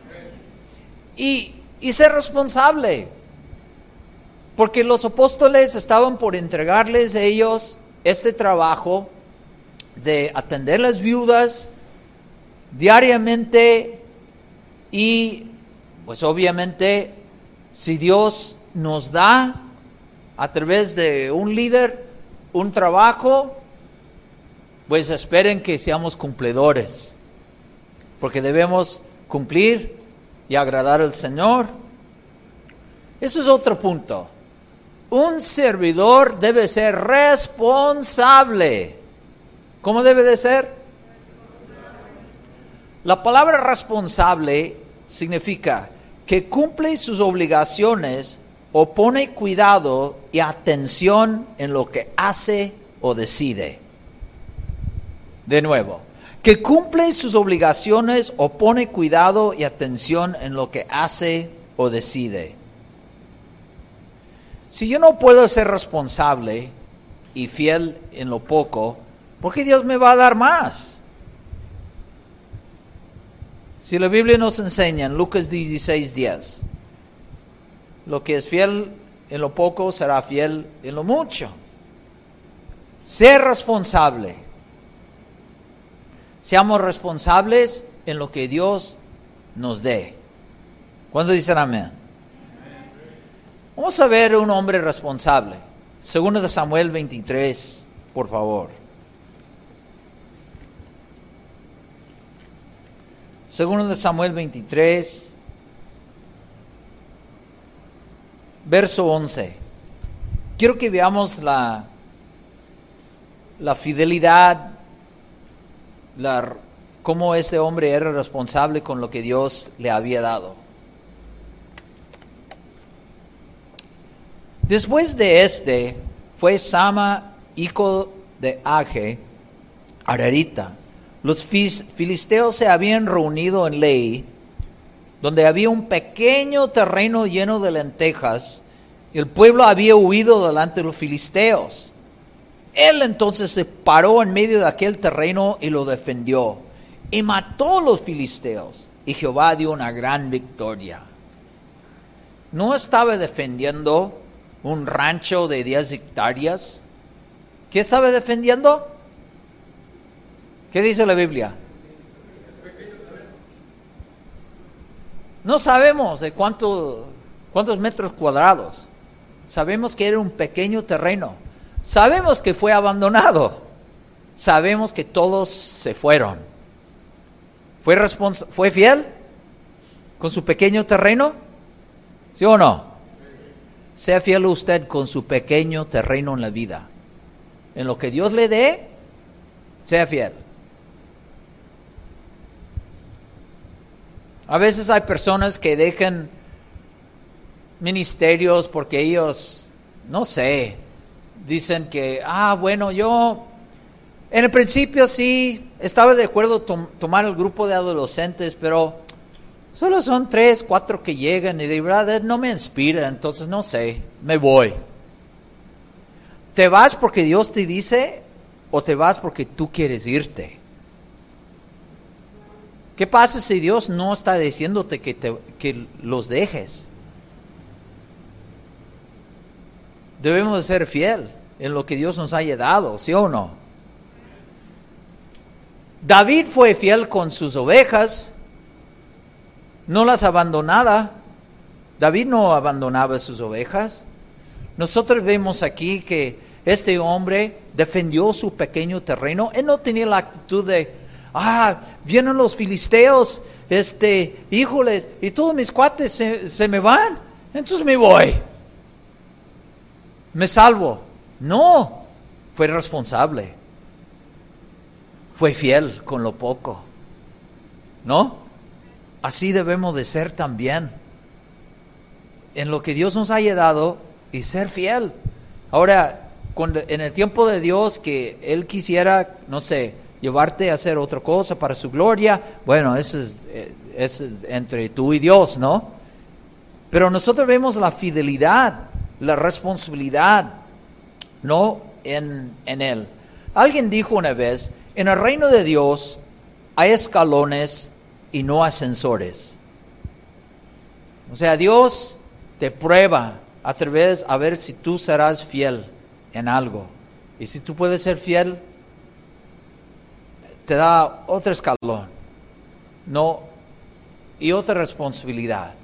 Y ser responsable, porque los apóstoles estaban por entregarles a ellos este trabajo de atender las viudas diariamente. Y pues obviamente si Dios nos da a través de un líder un trabajo, pues esperen que seamos cumplidores, porque debemos cumplir y agradar al Señor. Ese es otro punto. Un servidor debe ser responsable. ¿Cómo debe de ser? La palabra responsable significa que cumple sus obligaciones o pone cuidado y atención en lo que hace o decide. De nuevo, que cumple sus obligaciones o pone cuidado y atención en lo que hace o decide. Si yo no puedo ser responsable y fiel en lo poco, ¿por qué Dios me va a dar más? Si la Biblia nos enseña en Lucas 16:10, lo que es fiel en lo poco será fiel en lo mucho. Ser responsable. Seamos responsables en lo que Dios nos dé. ¿Cuándo dicen amén? Vamos a ver un hombre responsable. Segundo de Samuel 23, por favor. Segundo de Samuel 23, verso 11. Quiero que veamos la fidelidad, cómo este hombre era responsable con lo que Dios le había dado. Después de fue Sama, hijo de Age, Ararita. Los filisteos se habían reunido en Lei, donde había un pequeño terreno lleno de lentejas, y el pueblo había huido delante de los filisteos. Él entonces se paró en medio de aquel terreno y lo defendió, y mató a los filisteos, y Jehová dio una gran victoria. No estaba defendiendo un rancho de 10 hectáreas. ¿Qué estaba defendiendo? ¿Qué dice la Biblia? No sabemos de cuántos metros cuadrados. Sabemos que era un pequeño terreno. Sabemos que fue abandonado. Sabemos que todos se fueron. ¿Fue fiel con su pequeño terreno? ¿Sí o no? Sea fiel usted con su pequeño terreno en la vida. En lo que Dios le dé, sea fiel. A veces hay personas que dejan ministerios porque ellos, no sé, dicen que, bueno, yo en el principio sí estaba de acuerdo tomar el grupo de adolescentes, pero solo son 3, 4 que llegan y de verdad no me inspira, entonces no sé, me voy. ¿Te vas porque Dios te dice o te vas porque tú quieres irte? ¿Qué pasa si Dios no está diciéndote que los dejes? Debemos de ser fiel en lo que Dios nos haya dado, ¿sí o no? David fue fiel con sus ovejas, no las abandonaba. David no abandonaba sus ovejas. Nosotros vemos aquí que este hombre defendió su pequeño terreno. Él no tenía la actitud de, vienen los filisteos, híjoles, y todos mis cuates se me van, entonces me voy, me salvo. No, fue responsable, fue fiel con lo poco, ¿no? Así debemos de ser también, en lo que Dios nos haya dado, y ser fiel. Ahora, en el tiempo de Dios que Él quisiera, no sé, llevarte a hacer otra cosa para su gloria, bueno, eso es entre tú y Dios, ¿no? Pero nosotros vemos la fidelidad, la responsabilidad, ¿no? En Él. Alguien dijo una vez, en el reino de Dios hay escalones y no ascensores. O sea, Dios te prueba a ver si tú serás fiel en algo. Y si tú puedes ser fiel, te da otro escalón, ¿no? Y otra responsabilidad.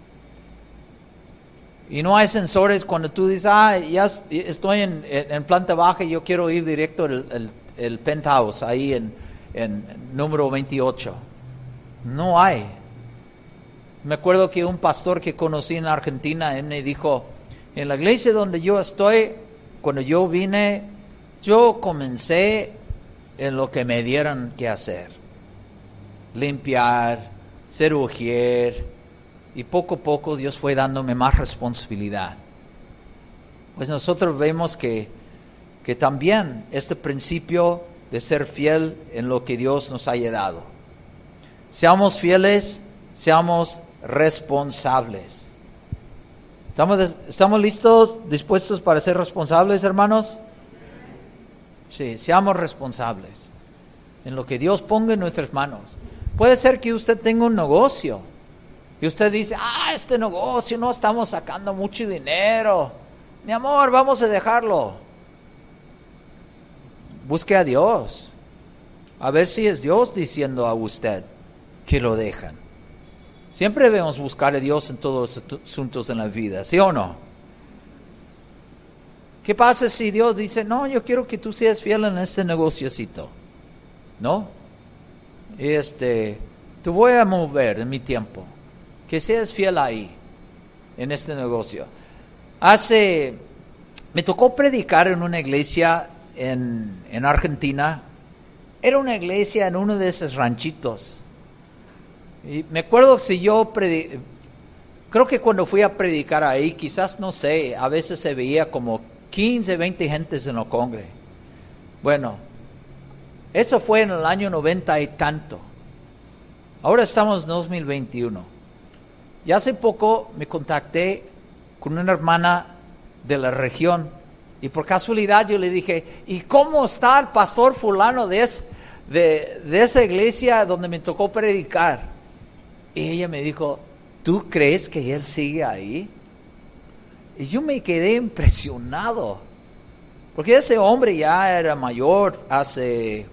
Y no hay ascensores cuando tú dices, ya estoy en planta baja y yo quiero ir directo al penthouse, ahí en número 28. No hay. Me acuerdo que un pastor que conocí en Argentina, él me dijo, en la iglesia donde yo estoy, cuando yo vine, yo comencé en lo que me dieron que hacer. Limpiar, cirugir, y poco a poco Dios fue dándome más responsabilidad. Pues nosotros vemos que también este principio de ser fiel en lo que Dios nos haya dado. Seamos fieles, seamos responsables. ¿Estamos listos, dispuestos para ser responsables, hermanos? Sí, seamos responsables en lo que Dios ponga en nuestras manos. Puede ser que usted tenga un negocio y usted dice, este negocio no estamos sacando mucho dinero. Mi amor, vamos a dejarlo. Busque a Dios. A ver si es Dios diciendo a usted que lo dejan. Siempre debemos buscar a Dios en todos los asuntos en la vida, ¿sí o no? ¿Qué pasa si Dios dice, no, yo quiero que tú seas fiel en este negociocito? ¿No? Te voy a mover en mi tiempo. Que seas fiel ahí, en este negocio. Me tocó predicar en una iglesia en Argentina. Era una iglesia en uno de esos ranchitos. Y me acuerdo si creo que cuando fui a predicar ahí, quizás, no sé, a veces se veía como 15, 20 gentes en los congres. Bueno, eso fue en el año 90 y tanto. Ahora estamos en 2021. Y hace poco me contacté con una hermana de la región. Y por casualidad yo le dije, ¿y cómo está el pastor fulano de esa iglesia donde me tocó predicar? Y ella me dijo, ¿tú crees que él sigue ahí? Y yo me quedé impresionado, porque ese hombre ya era mayor hace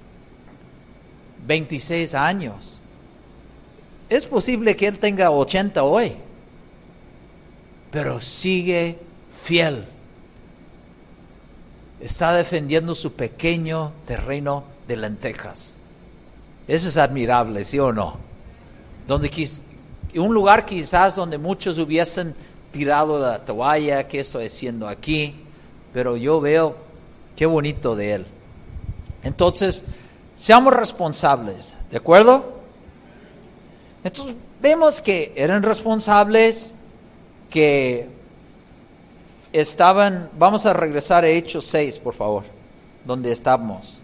26 años. Es posible que él tenga 80 hoy, pero sigue fiel. Está defendiendo su pequeño terreno de lentejas. Eso es admirable, ¿sí o no? Un lugar quizás donde muchos hubiesen tirado la toalla, ¿qué estoy haciendo aquí? Pero yo veo qué bonito de él. Entonces, seamos responsables, ¿de acuerdo? Entonces, vemos que eran responsables, que estaban. Vamos a regresar a Hechos 6, por favor, donde estamos.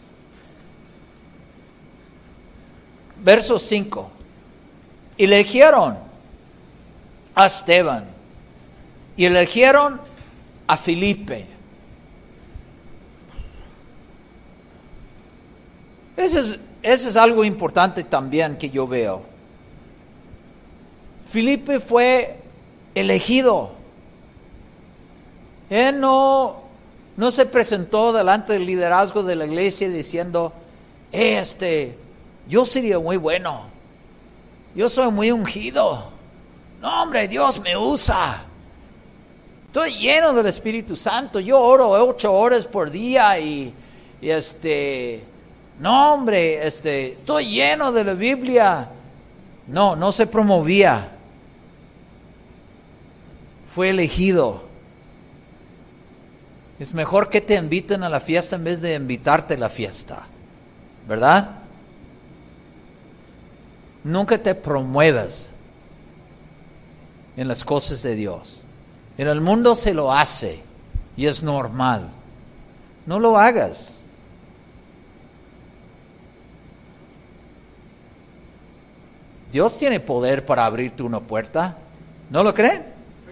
Verso 5. Y eligieron a Esteban y eligieron a Filipe. Eso es algo importante también que yo veo. Filipe fue elegido. Él no se presentó delante del liderazgo de la iglesia diciendo, yo sería muy bueno. Yo soy muy ungido. No, hombre, Dios me usa. Estoy lleno del Espíritu Santo. Yo oro 8 horas por día no, hombre, estoy lleno de la Biblia. No se promovía. Fue elegido. Es mejor que te inviten a la fiesta en vez de invitarte a la fiesta, ¿verdad? Nunca te promuevas en las cosas de Dios. En el mundo se lo hace y es normal. No lo hagas. Dios tiene poder para abrirte una puerta. ¿No lo creen?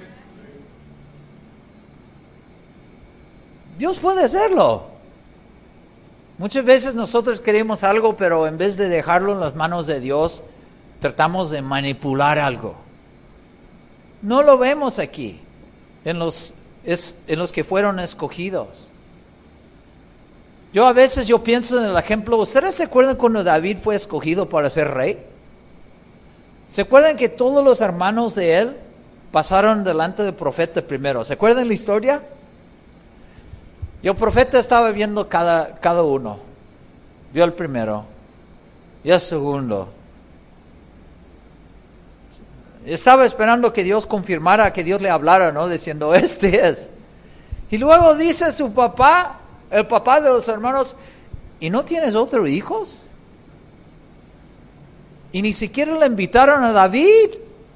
Dios puede hacerlo. Muchas veces nosotros queremos algo, pero en vez de dejarlo en las manos de Dios, tratamos de manipular algo. No lo vemos aquí, en los que fueron escogidos. A veces pienso en el ejemplo. ¿Ustedes se acuerdan cuando David fue escogido para ser rey? ¿Se acuerdan que todos los hermanos de él pasaron delante del profeta primero? ¿Se acuerdan la historia? Y el profeta estaba viendo cada uno. Vio el primero y el segundo. Estaba esperando que Dios confirmara, que Dios le hablara, ¿no? Diciendo, este es. Y luego dice su papá, el papá de los hermanos, ¿y no tienes otros hijos? Y ni siquiera le invitaron a David.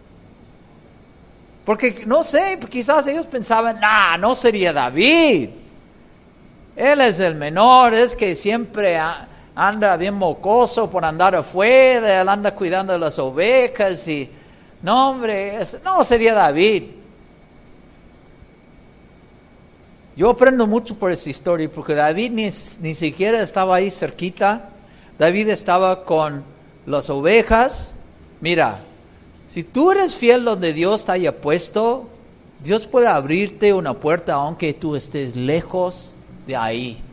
Porque, no sé, quizás ellos pensaban, no sería David. Él es el menor, es que siempre anda bien mocoso por andar afuera, él anda cuidando de las ovejas y... No, hombre, no sería David. Yo aprendo mucho por esa historia, porque David ni siquiera estaba ahí cerquita. David estaba con las ovejas. Mira, si tú eres fiel donde Dios te haya puesto, Dios puede abrirte una puerta aunque tú estés lejos de ahí.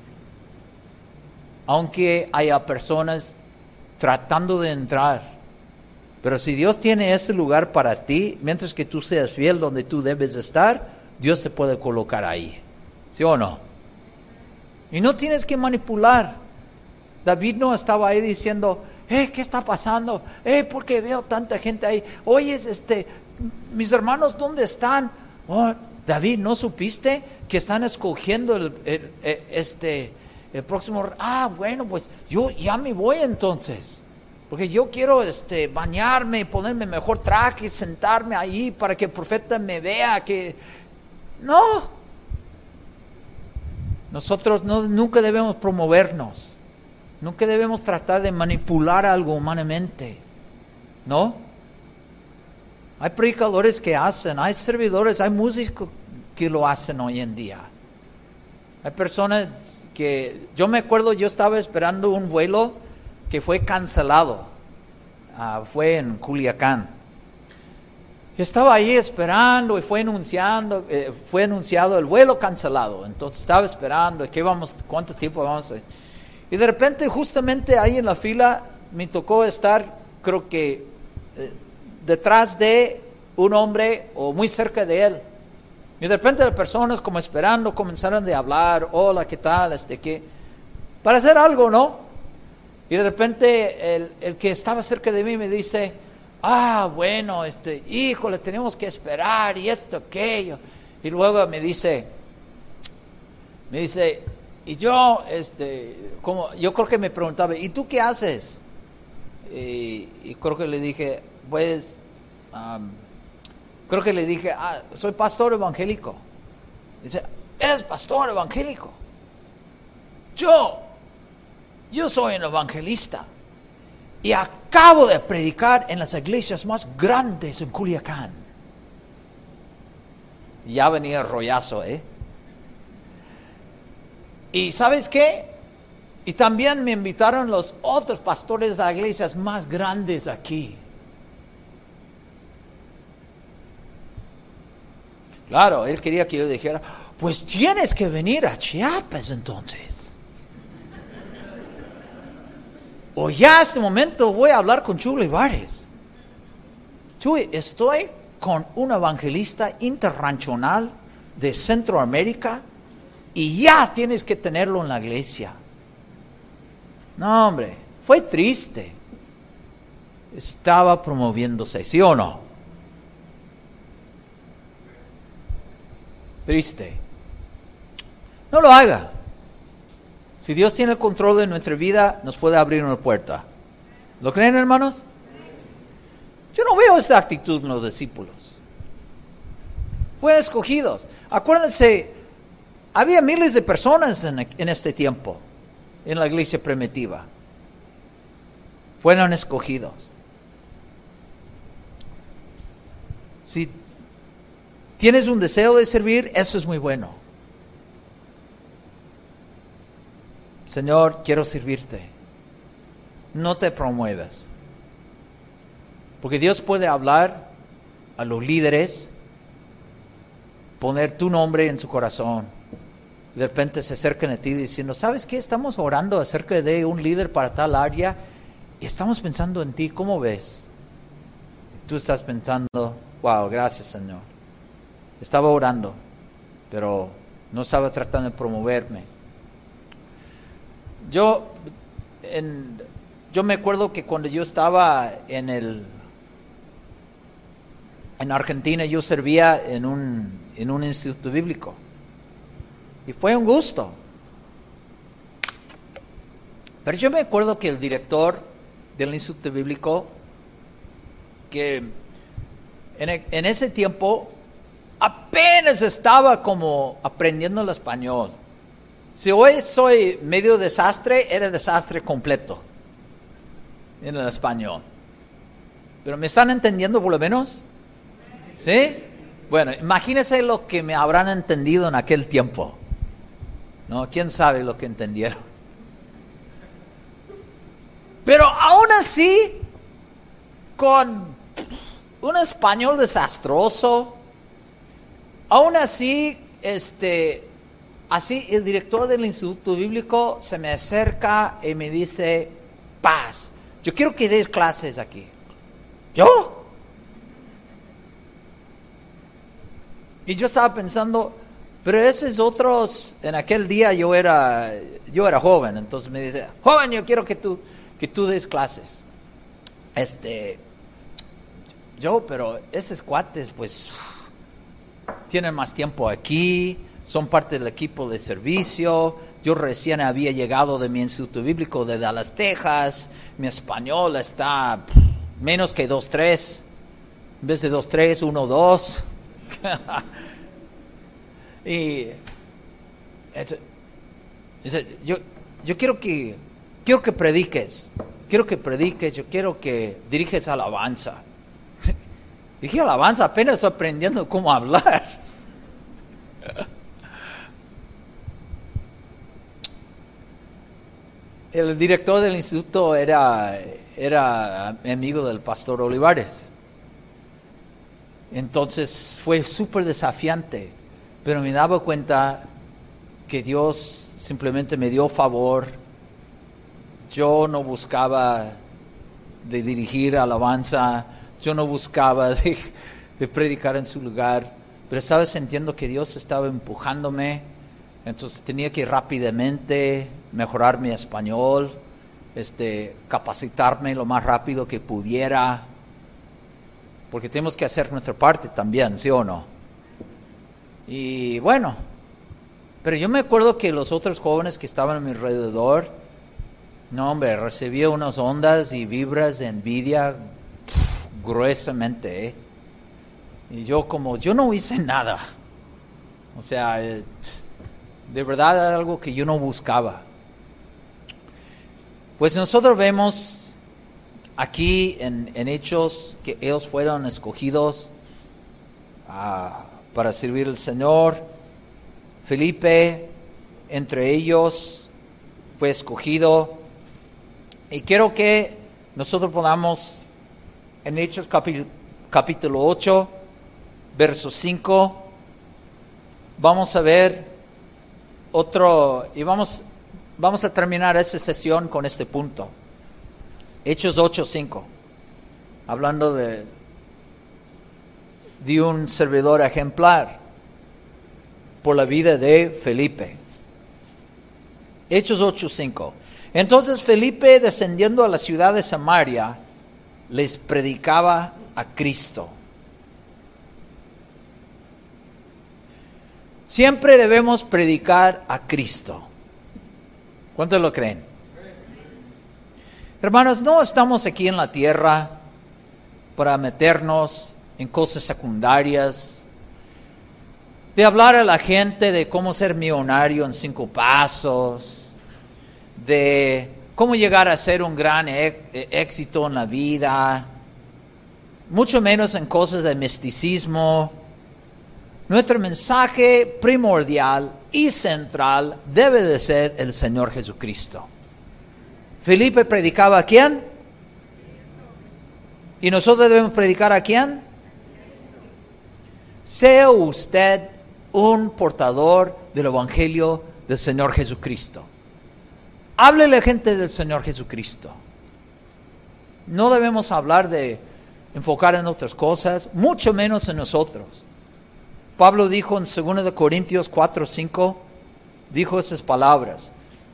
Aunque haya personas tratando de entrar. Pero si Dios tiene ese lugar para ti, mientras que tú seas fiel donde tú debes estar, Dios te puede colocar ahí. ¿Sí o no? Y no tienes que manipular. David no estaba ahí diciendo, ¿qué está pasando? ¿Por qué veo tanta gente ahí? Oye, mis hermanos, ¿dónde están? Oh, David, ¿no supiste que están escogiendo el próximo? Bueno, pues yo ya me voy entonces. Porque yo quiero bañarme, ponerme mejor traje, sentarme ahí para que el profeta me vea que... No. Nosotros nunca debemos promovernos. Nunca debemos tratar de manipular algo humanamente. ¿No? Hay predicadores que hacen, hay servidores, hay músicos que lo hacen hoy en día. Hay personas que... Yo me acuerdo, yo estaba esperando un vuelo que fue cancelado, fue en Culiacán. Estaba ahí esperando y fue anunciado el vuelo cancelado. Entonces estaba esperando, ¿cuánto tiempo vamos a...? Y de repente, justamente ahí en la fila, me tocó estar, creo que, detrás de un hombre o muy cerca de él. Y de repente las personas como esperando comenzaron a hablar, hola, ¿qué tal? Para hacer algo, ¿no? Y de repente el que estaba cerca de mí me dice, bueno, híjole, tenemos que esperar y esto, aquello. Y luego me dice, y yo, yo creo que me preguntaba, ¿y tú qué haces? Y creo que le dije, pues, soy pastor evangélico. Dice, ¿eres pastor evangélico? Yo soy un evangelista y acabo de predicar en las iglesias más grandes en Culiacán. Y ya venía el rollazo, Y ¿sabes qué? Y también me invitaron los otros pastores de las iglesias más grandes aquí. Claro, él quería que yo dijera, pues tienes que venir a Chiapas entonces. O ya a este momento voy a hablar con Chuy Olivares. Chuy, estoy con un evangelista internacional de Centroamérica y ya tienes que tenerlo en la iglesia. No, hombre, fue triste. Estaba promoviéndose, ¿sí o no? Triste. No lo haga. Si Dios tiene el control de nuestra vida, nos puede abrir una puerta. ¿Lo creen, hermanos? Yo no veo esta actitud en los discípulos. Fueron escogidos. Acuérdense, había miles de personas en este tiempo, en la iglesia primitiva. Fueron escogidos. Si tienes un deseo de servir, eso es muy bueno. Señor, quiero servirte. No te promuevas. Porque Dios puede hablar a los líderes, poner tu nombre en su corazón. De repente se acercan a ti diciendo, ¿sabes qué? Estamos orando acerca de un líder para tal área y estamos pensando en ti. ¿Cómo ves? Y tú estás pensando, wow, gracias, Señor. Estaba orando, pero no estaba tratando de promoverme. Yo me acuerdo que cuando yo estaba en Argentina, yo servía en un instituto bíblico. Y fue un gusto. Pero yo me acuerdo que el director del instituto bíblico, que en ese tiempo apenas estaba como aprendiendo el español. Si hoy soy medio desastre, era desastre completo en el español. ¿Pero me están entendiendo por lo menos? ¿Sí? Bueno, imagínense lo que me habrán entendido en aquel tiempo. ¿No? ¿Quién sabe lo que entendieron? Pero aún así, con un español desastroso, aún así, así el director del instituto bíblico se me acerca y me dice, Paz, yo quiero que des clases aquí. ¿Yo? Y yo estaba pensando, pero esos otros, en aquel día yo era joven, entonces me dice, joven, yo quiero que tú des clases. Pero esos cuates, pues, tienen más tiempo aquí, son parte del equipo de servicio. Yo recién había llegado de mi instituto bíblico de Dallas, Texas. Mi español está menos que 2.3. En vez de 2.3, 1.2. Y yo quiero que prediques. Yo quiero que diriges alabanza. Dije alabanza, apenas estoy aprendiendo cómo hablar. El director del instituto era amigo del pastor Olivares. Entonces fue súper desafiante, pero me daba cuenta que Dios simplemente me dio favor. Yo no buscaba de dirigir alabanza, yo no buscaba de predicar en su lugar, pero estaba sintiendo que Dios estaba empujándome. Entonces tenía que rápidamente mejorar mi español, capacitarme lo más rápido que pudiera, porque tenemos que hacer nuestra parte también, ¿sí o no? Y bueno, pero yo me acuerdo que los otros jóvenes que estaban a mi alrededor, no hombre, recibía unas ondas y vibras de envidia gruesamente, Y yo no hice nada, o sea, de verdad era algo que yo no buscaba. Pues nosotros vemos aquí en Hechos que ellos fueron escogidos para servir al Señor. Felipe, entre ellos, fue escogido. Y quiero que nosotros podamos, en Hechos capítulo 8, verso 5, vamos a ver y vamos a terminar esta sesión con este punto. Hechos 8:5, hablando de un servidor ejemplar por la vida de Felipe. Hechos 8:5. Entonces Felipe, descendiendo a la ciudad de Samaria, les predicaba a Cristo. Siempre debemos predicar a Cristo. ¿Cuántos lo creen? Hermanos, no estamos aquí en la tierra para meternos en cosas secundarias, de hablar a la gente de cómo ser millonario en 5 pasos, de cómo llegar a ser un gran éxito en la vida, mucho menos en cosas de misticismo. Nuestro mensaje primordial y central debe de ser el Señor Jesucristo. Felipe predicaba ¿a quién? ¿Y nosotros debemos predicar a quién? Sea usted un portador del Evangelio del Señor Jesucristo. Háblele a la gente del Señor Jesucristo. No debemos hablar de enfocar en otras cosas, mucho menos en nosotros. Pablo dijo en 2 Corintios 4:5, dijo esas palabras.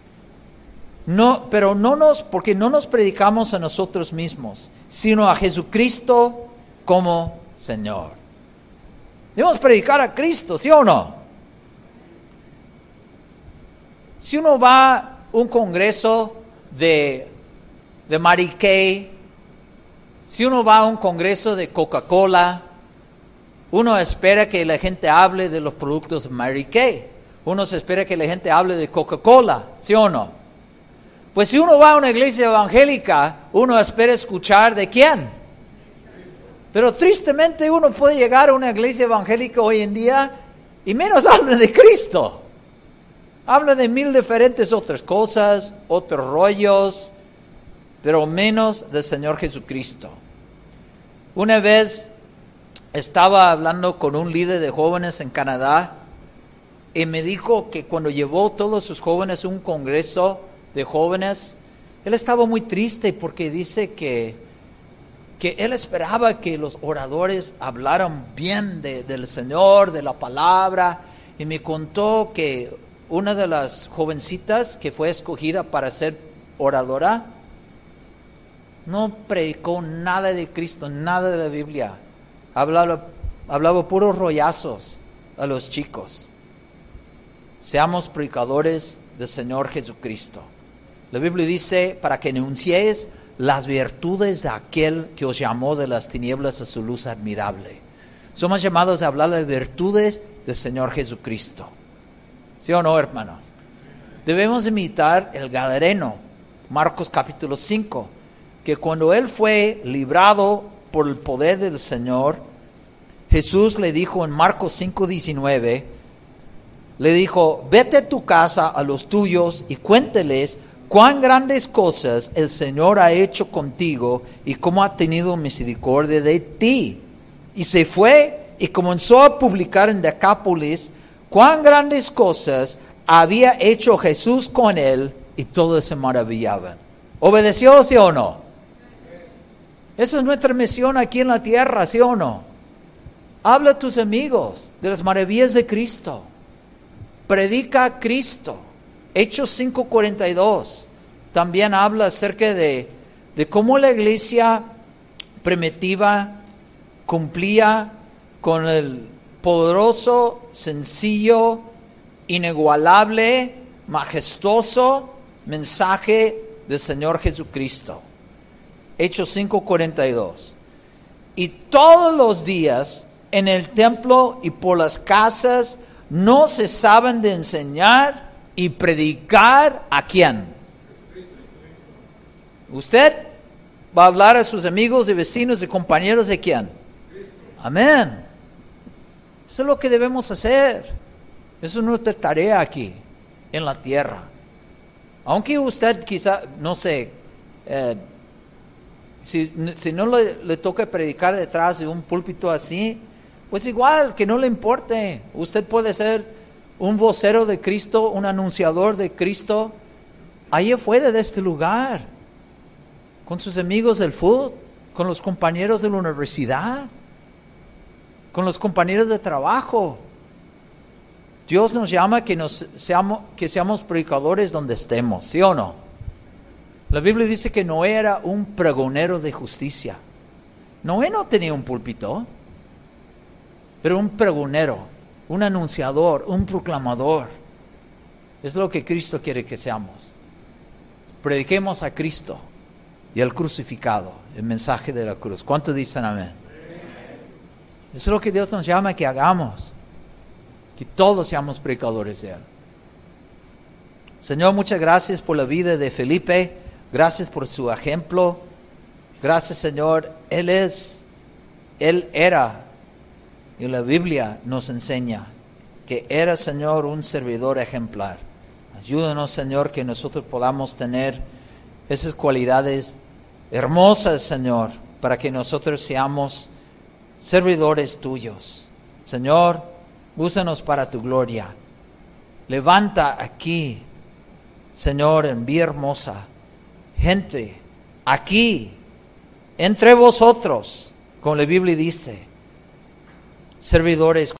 Porque no nos predicamos a nosotros mismos, sino a Jesucristo como Señor. Debemos predicar a Cristo, ¿sí o no? Si uno va a un congreso de Mary Kay, si uno va a un congreso de Coca-Cola, uno espera que la gente hable de los productos de Mary Kay. Uno se espera que la gente hable de Coca-Cola, ¿sí o no? Pues si uno va a una iglesia evangélica, uno espera escuchar ¿de quién? Pero tristemente uno puede llegar a una iglesia evangélica hoy en día y menos habla de Cristo. Habla de 1000 diferentes otras cosas, otros rollos, pero menos del Señor Jesucristo. Una vez estaba hablando con un líder de jóvenes en Canadá y me dijo que cuando llevó todos sus jóvenes a un congreso de jóvenes, él estaba muy triste porque dice que que él esperaba que los oradores hablaran bien del Señor, de la palabra, y me contó que una de las jovencitas que fue escogida para ser oradora no predicó nada de Cristo, nada de la Biblia. Hablaba puros rollazos a los chicos. Seamos predicadores del Señor Jesucristo. La Biblia dice, para que anunciéis las virtudes de aquel que os llamó de las tinieblas a su luz admirable. Somos llamados a hablar de virtudes del Señor Jesucristo. ¿Sí o no, hermanos? Debemos imitar el Gadareno, Marcos capítulo 5, que cuando él fue librado por el poder del Señor, Jesús le dijo en Marcos 5:19, le dijo, vete a tu casa a los tuyos y cuénteles cuán grandes cosas el Señor ha hecho contigo y cómo ha tenido misericordia de ti. Y se fue y comenzó a publicar en Decápolis cuán grandes cosas había hecho Jesús con él, y todos se maravillaban. ¿Obedeció, sí o no? Esa es nuestra misión aquí en la tierra, ¿sí o no? Habla a tus amigos de las maravillas de Cristo. Predica a Cristo. Hechos 5:42 también habla acerca de cómo la iglesia primitiva cumplía con el poderoso, sencillo, inigualable, majestuoso mensaje del Señor Jesucristo. Hechos 5:42. Y todos los días en el templo y por las casas no cesaban de enseñar y predicar ¿a quién? Usted va a hablar a sus amigos y vecinos y compañeros ¿de quién? Amén. Eso es lo que debemos hacer. Eso es nuestra tarea aquí en la tierra. Aunque usted quizá, no sé, si no le toca predicar detrás de un púlpito así, pues igual, que no le importe. Usted puede ser un vocero de Cristo, un anunciador de Cristo, ahí afuera de este lugar, con sus amigos del fútbol, con los compañeros de la universidad, con los compañeros de trabajo. Dios nos llama que seamos predicadores donde estemos, ¿sí o no? La Biblia dice que Noé era un pregonero de justicia. Noé no tenía un púlpito, pero un pregonero, un anunciador, un proclamador. Es lo que Cristo quiere que seamos. Prediquemos a Cristo y al crucificado, el mensaje de la cruz. ¿Cuántos dicen amén? Eso es lo que Dios nos llama que hagamos, que todos seamos predicadores de Él. Señor, muchas gracias por la vida de Felipe, gracias por su ejemplo, gracias Señor, Él era, y la Biblia nos enseña que era Señor un servidor ejemplar. Ayúdanos Señor que nosotros podamos tener esas cualidades hermosas Señor, para que nosotros seamos servidores tuyos. Señor, úsanos para tu gloria. Levanta aquí, Señor, en Villa Hermosa, gente aquí, entre vosotros, como la Biblia dice, servidores